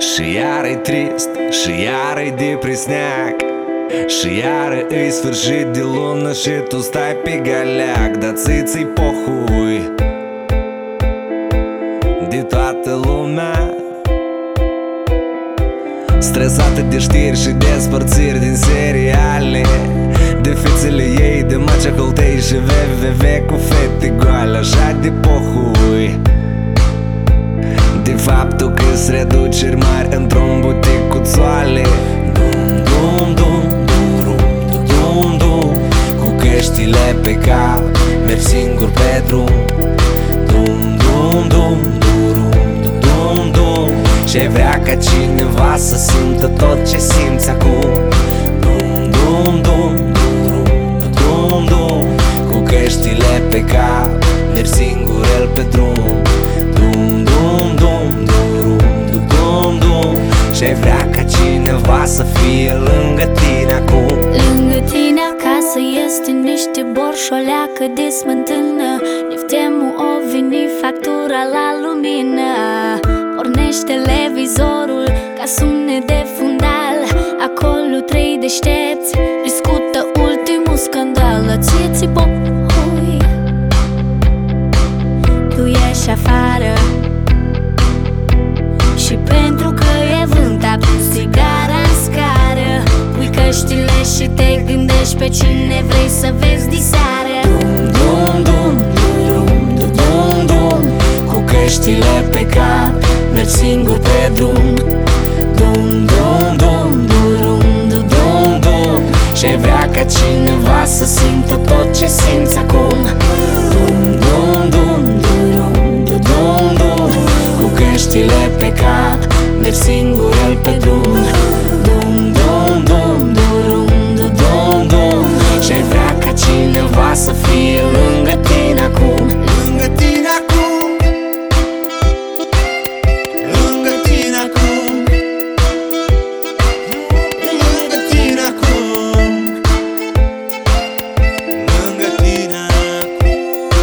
Și iară-i trist, și iară-i depresneac, și iară îi sfârșit de lună și tu stai pe galeac. Dar ți-i pohui de toată lumea, stresată de știri și despărțiri din seriale, de fițele ei, de Macea Holtei și www cu fete goale. Așa de pohui de faptul că-s reduceri mari într-un butic cu țoale. Dum, dum, dum, dum, dum, dum, cu căștile pe cap, merg singur pe drum. Dum, dum, dum, dum, dum, dum, și vrea ca cineva să simtă tot ce simți acum. Dum, dum, dum, dum, dum, dum, cu căștile pe cap, merg singur el pe drum. Dum, dum, dum, dum, dum, dum, și vrea ca cineva să fie lângă tine acum. Lângă tine acasă este niște borșoleacă de smântână. Neftemul o veni factura la lumină. Pornește televizorul ca sunet de fundal. Acolo trei deștepți discută ultimul scandal. Ție-ți pohui, tu ieși afară și pentru că e vânt aprins țigara în scară, pui căștile și te gândești pe cine vrei să vezi diseară. Dum, dum, dum, dum, dum, dum, cu căștile pe cap, mergi singur pe drum. Dum, dum, dum, dum, dum, dum, dum, și vrea ca cineva să simtă tot ce simți acum. Dum, dum, dum, dum, dum, dum, dum, cu căștile pe cap, mergi singur el pe drum. Dum, dum, dum, dum, dum, dum, dum, și vrea ca cineva să fie lângă tine acum. Lângă tine acum, lângă tine acum, lângă tine acum, lângă tine acum.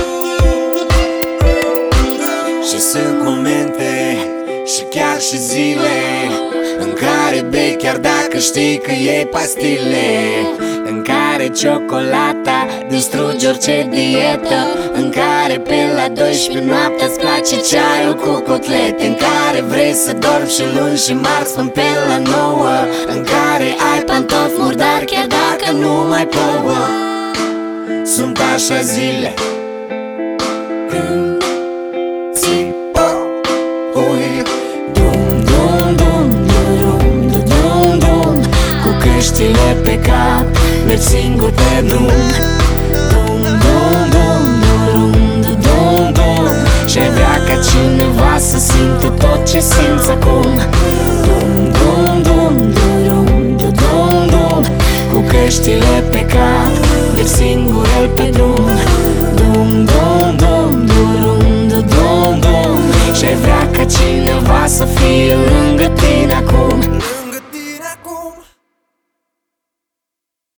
Și sunt momente și chiar și zile în care bei chiar dacă știi că iei pastile, în care ciocolata distruge orice dietă, în care pe la 12 noaptea îți place ceaiul cu cotlete, în care vrei să dormi și luni și marți până pe la 9, în care ai pantofi murdari chiar dacă nu mai plouă. Sunt așa zile când ți-i pohui. Dum, dum, dum, dum, dum, dum, dum, cu căștile pe cap, mergi singur pe drum. Dum, dum, dum, dum, dum, dum, dum, și vrea ca cineva să simtă tot ce simți acum. Dum, dum, dum, dum, dum, dum, dum, cu căștile pe cap, mergi singur el pe drum. Dum, dum, dum, dum, dum, dum, dum, și vrea ca cineva să fie lângă tine acum.